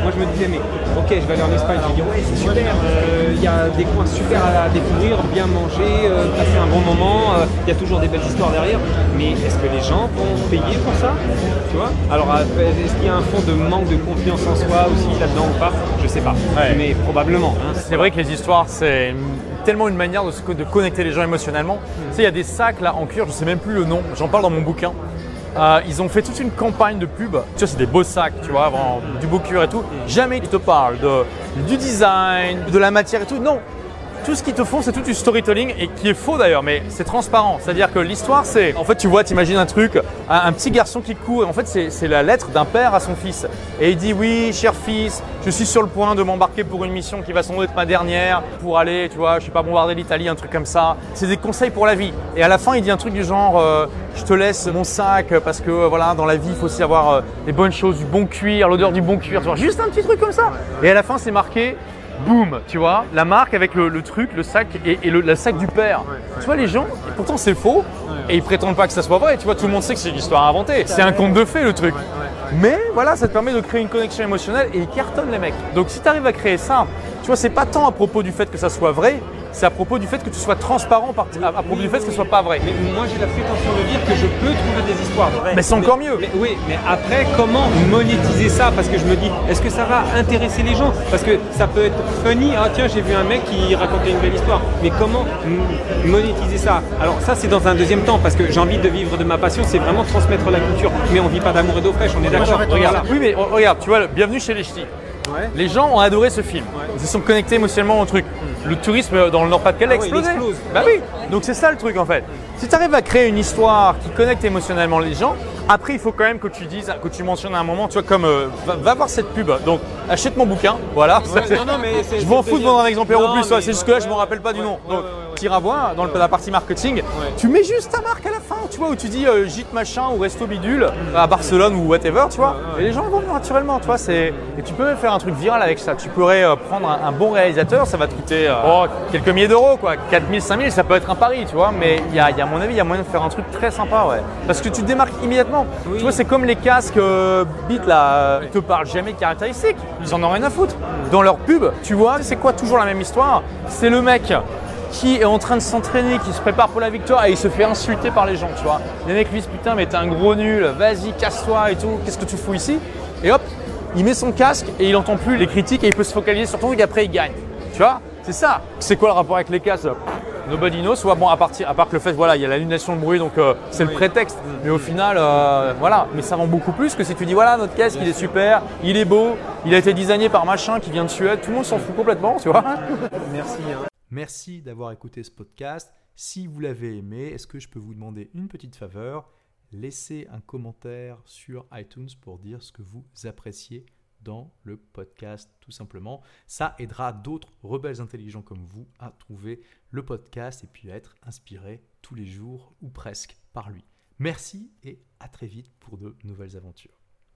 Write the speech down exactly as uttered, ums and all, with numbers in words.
moi je me disais, mais ok, je vais aller en Espagne, je vais dire, ouais, c'est super, il euh, y a des coins super à, à découvrir, bien manger, euh, passer un bon moment, il euh, y a toujours des belles histoires derrière, mais est-ce que les gens vont payer pour ça? Tu vois? Alors, est-ce qu'il y a un fond de manque de confiance en soi aussi là-dedans ou pas? Je sais pas, ouais. Mais probablement. Hein, c'est vrai que les histoires, c'est tellement une manière de, se, de connecter les gens émotionnellement. Mmh. Tu sais, il y a des sacs là en cuir, je sais même plus le nom, j'en parle dans mon bouquin. Euh, ils ont fait toute une campagne de pub. Tu vois, c'est des beaux sacs, tu vois, vraiment, du beau cuir et tout. Jamais ils te parlent de, du design, de la matière et tout. Non, tout ce qu'ils te font, c'est tout du storytelling et qui est faux d'ailleurs, mais c'est transparent. C'est-à-dire que l'histoire, c'est… En fait, tu vois, tu imagines un truc, un, un petit garçon qui court. En fait, c'est, c'est la lettre d'un père à son fils. Et il dit « Oui, cher fils, je suis sur le point de m'embarquer pour une mission qui va sans doute être ma dernière pour aller, tu vois, je sais pas, bombarder l'Italie, un truc comme ça. » C'est des conseils pour la vie. Et à la fin, il dit un truc du genre euh, « Je te laisse mon sac parce que euh, voilà, dans la vie, il faut aussi avoir euh, des bonnes choses, du bon cuir, l'odeur du bon cuir. » Tu vois, juste un petit truc comme ça. Et à la fin, c'est marqué – boum, tu vois, la marque avec le, le truc, le sac et, et le, le sac du père. Ouais, ouais. Tu vois, les gens, et pourtant c'est faux, ouais, ouais. Et ils prétendent pas que ça soit vrai. Tu vois, tout le monde sait que c'est une histoire inventée. C'est un conte de fées le truc. Ouais, ouais, ouais. Mais voilà, ça te permet de créer une connexion émotionnelle et ils cartonnent les mecs. Donc si tu arrives à créer ça, tu vois, c'est pas tant à propos du fait que ça soit vrai, c'est à propos du fait que tu sois transparent par, à, à propos oui, du fait oui, que ce soit pas vrai. Mais moi j'ai la prétention de dire que je peux trouver des histoires vraies. Mais c'est encore mieux. Mais, oui, mais après comment monétiser ça? Parce que je me dis, est-ce que ça va intéresser les gens? Parce que ça peut être funny, ah tiens j'ai vu un mec qui racontait une belle histoire. Mais comment m- monétiser ça? Alors ça c'est dans un deuxième temps parce que j'ai envie de vivre de ma passion, c'est vraiment transmettre la culture. Mais on vit pas d'amour et d'eau fraîche, on est d'accord. Regarde, oui mais regarde, tu vois, bienvenue chez les Ch'tis. Ouais. Les gens ont adoré ce film. Ouais. Ils se sont connectés émotionnellement au truc. Mmh. Le tourisme dans le Nord-Pas-de-Calais a ah explosé. Oui, explose. Bah oui. Donc c'est ça le truc en fait. Si tu arrives à créer une histoire qui connecte émotionnellement les gens, après il faut quand même que tu dises, que tu mentionnes à un moment, tu vois comme euh, va, va voir cette pub. Donc achète mon bouquin, voilà. Ouais, non, non, mais c'est, je m'en fous de vendre un exemplaire non, en plus. C'est juste que là je ouais, me rappelle pas du nom. Ouais, Donc ouais, ouais, tu iras voir dans le, la partie marketing. Ouais. Tu mets juste ta marque à la fin, tu vois, où tu dis euh, gîte machin ou resto bidule mmh. à Barcelone ou whatever, tu vois. Ouais, ouais. Et les gens vont venir naturellement, tu vois. C'est et tu peux même faire un truc viral avec ça. Tu pourrais euh, prendre un, un bon réalisateur, ça va te coûter euh, oh, quelques milliers d'euros, quoi. quatre mille, cinq mille, ça peut être un pari, tu vois. Mais il y a, y a, à mon avis, il y a moyen de faire un truc très sympa, ouais. Parce que tu te démarques immédiatement. Oui. Tu vois, c'est comme les casques euh, Beats là, ils te parlent jamais de caractéristiques. Ils en ont rien à foutre. Dans leur pub, tu vois, c'est quoi toujours la même histoire? C'est le mec qui est en train de s'entraîner, qui se prépare pour la victoire et il se fait insulter par les gens, tu vois. Les mecs lui disent putain mais t'es un gros nul, vas-y casse-toi et tout, qu'est-ce que tu fous ici? Et hop, il met son casque et il n'entend plus les critiques et il peut se focaliser sur ton truc et après il gagne. Tu vois? C'est ça. C'est quoi le rapport avec les casques? Nobody knows. Soit bon, à, partir, à part que le fait, voilà, il y a l'annulation de bruit, donc euh, c'est oui. le prétexte. Mais au final, euh, voilà. Mais ça vend beaucoup plus que si tu dis voilà, notre casque, il est super, il est beau, il a été designé par machin qui vient de Suède. Tout le monde s'en fout complètement, tu vois. Merci. Hein. Merci d'avoir écouté ce podcast. Si vous l'avez aimé, est-ce que je peux vous demander une petite faveur? Laissez un commentaire sur iTunes pour dire ce que vous appréciez dans le podcast, tout simplement. Ça aidera d'autres rebelles intelligents comme vous à trouver le podcast et puis à être inspirés tous les jours ou presque par lui. Merci et à très vite pour de nouvelles aventures.